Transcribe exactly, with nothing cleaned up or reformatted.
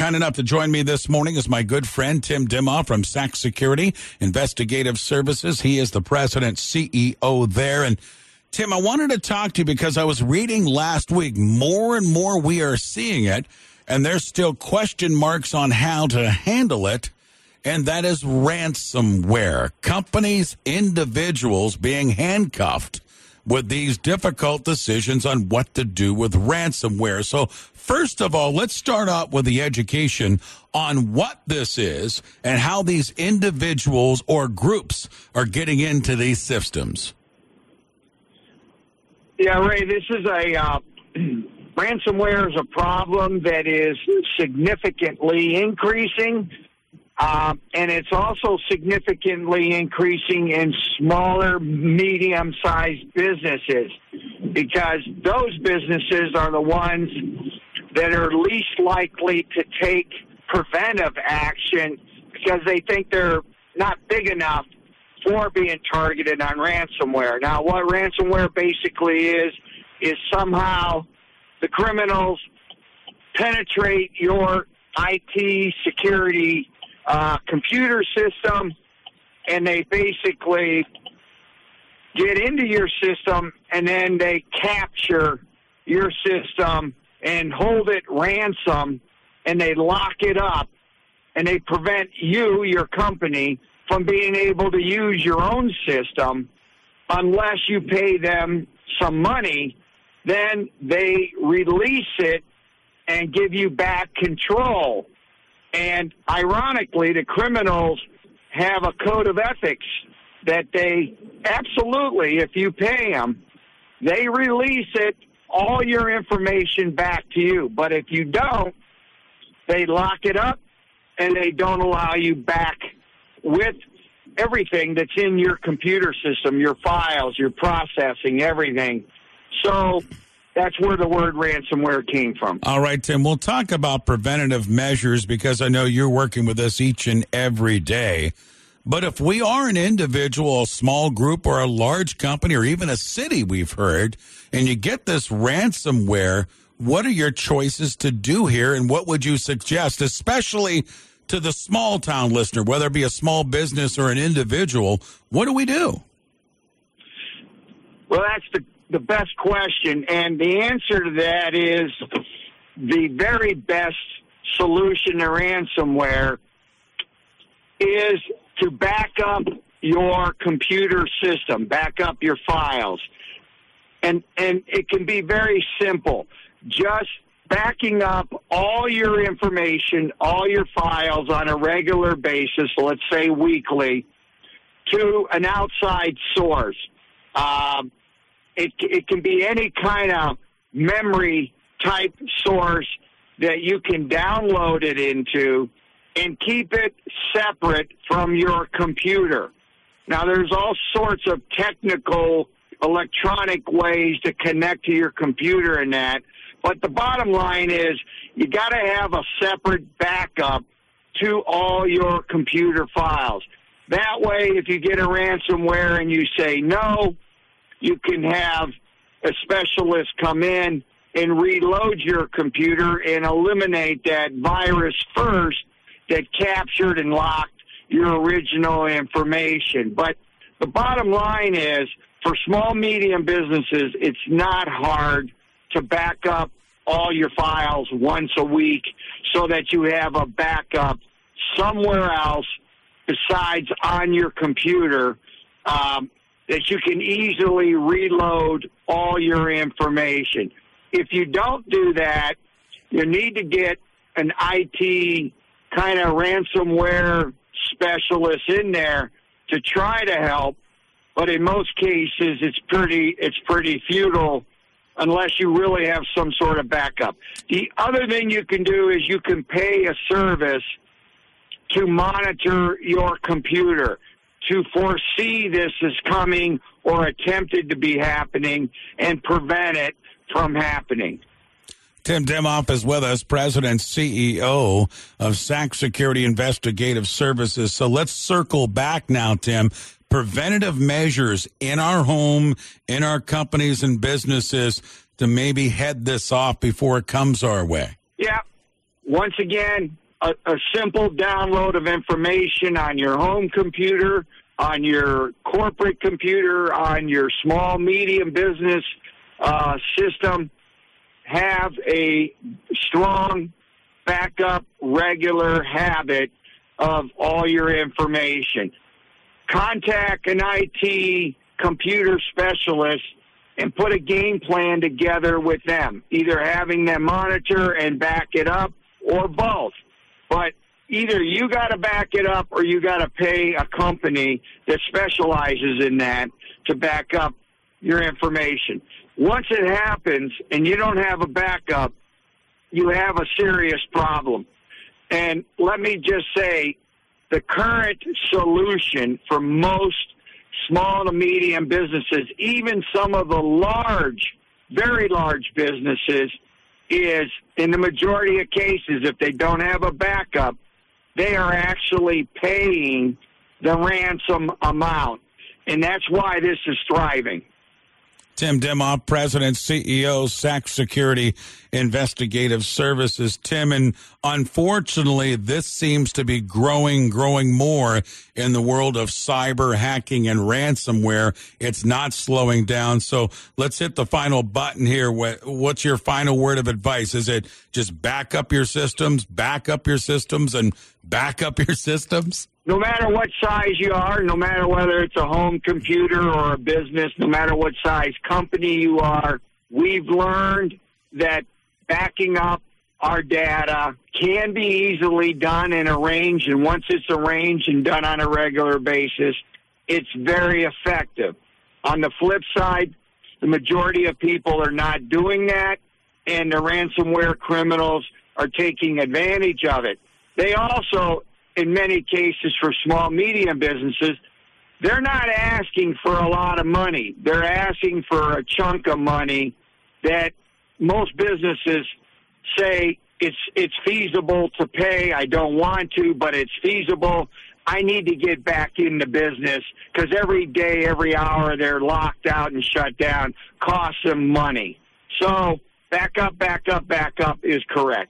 kind enough to join me this morning is my good friend Tim Dimoff from Sachs Security Investigative Services. He is the president, C E O there. And Tim, I wanted to talk to you because I was reading last week, more and more we are seeing it, and there's still question marks on how to handle it, and that is ransomware. Companies, individuals being handcuffed with these difficult decisions on what to do with ransomware. So first of all, let's start out with the education on what this is and how these individuals or groups are getting into these systems. Yeah, Ray, this is a uh, ransomware is a problem that is significantly increasing. Uh, and it's also significantly increasing in smaller, medium-sized businesses because those businesses are the ones that are least likely to take preventive action because they think they're not big enough for being targeted on ransomware. Now, what ransomware basically is, is somehow the criminals penetrate your I T security Uh, computer system, and they basically get into your system, and then they capture your system and hold it ransom, and they lock it up, and they prevent you, your company, from being able to use your own system unless you pay them some money. Then they release it and give you back control. And ironically, the criminals have a code of ethics that they absolutely, if you pay them, they release it, all your information back to you. But if you don't, they lock it up and they don't allow you back with everything that's in your computer system, your files, your processing, everything. So that's where the word ransomware came from. All right, Tim, we'll talk about preventative measures because I know you're working with us each and every day. But if we are an individual, a small group, or a large company, or even a city, we've heard, and you get this ransomware, what are your choices to do here, and what would you suggest, especially to the small town listener, whether it be a small business or an individual? What do we do? Well, that's the the best question, and the answer to that is the very best solution to ransomware is to back up your computer system, back up your files. And and it can be very simple. Just backing up all your information, all your files on a regular basis, let's say weekly, to an outside source. Um, It, it can be any kind of memory type source that you can download it into and keep it separate from your computer. Now, there's all sorts of technical electronic ways to connect to your computer and that, but the bottom line is you got to have a separate backup to all your computer files. That way, if you get a ransomware and you say no, you can have a specialist come in and reload your computer and eliminate that virus first that captured and locked your original information. But the bottom line is, for small, medium businesses, it's not hard to back up all your files once a week so that you have a backup somewhere else besides on your computer, um, that you can easily reload all your information. If you don't do that, you need to get an I T kind of ransomware specialist in there to try to help, but in most cases it's pretty it's pretty futile unless you really have some sort of backup. The other thing you can do is you can pay a service to monitor your computer, to foresee this is coming or attempted to be happening and prevent it from happening. Tim Dimoff is with us, President, C E O of Sachs Security Investigative Services. So let's circle back now, Tim. Preventative measures in our home, in our companies and businesses to maybe head this off before it comes our way. Yeah. once again, a, a simple download of information on your home computer, on your corporate computer, on your small, medium business uh, system. Have a strong backup, regular habit of all your information. Contact an I T computer specialist and put a game plan together with them, either having them monitor and back it up or both. But either you got to back it up or you got to pay a company that specializes in that to back up your information. Once it happens and you don't have a backup, you have a serious problem. And let me just say, the current solution for most small to medium businesses, even some of the large, very large businesses, is in the majority of cases, if they don't have a backup, they are actually paying the ransom amount. And that's why this is thriving. Tim Dimoff, President, C E O, Saks Security Investigative Services. Tim, and unfortunately, this seems to be growing, growing more in the world of cyber hacking and ransomware. It's not slowing down. So let's hit the final button here. What's your final word of advice? Is it just back up your systems, back up your systems, and back up your systems? No matter what size you are, no matter whether it's a home computer or a business, no matter what size company you are, we've learned that backing up our data can be easily done and arranged, and once it's arranged and done on a regular basis, it's very effective. On the flip side, the majority of people are not doing that, and the ransomware criminals are taking advantage of it. They also, in many cases for small, medium businesses, they're not asking for a lot of money. They're asking for a chunk of money that most businesses say it's it's feasible to pay. I don't want to, but it's feasible. I need to get back into business because every day, every hour they're locked out and shut down costs them money. So back up, back up, back up is correct.